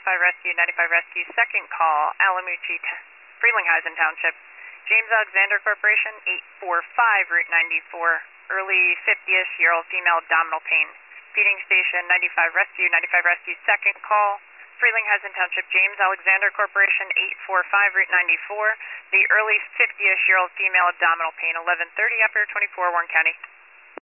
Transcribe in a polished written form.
Rescue, 95 Rescue, second call, Alamucci, Frelinghuysen Township. James Alexander Corporation, 845 Route 94, early 50ish-year-old female abdominal pain. Feeding station, 95 Rescue, second call, Frelinghuysen Township, James Alexander Corporation, 845 Route 94, the early 50ish-year-old female abdominal pain, 1130 Upper 24, Warren County.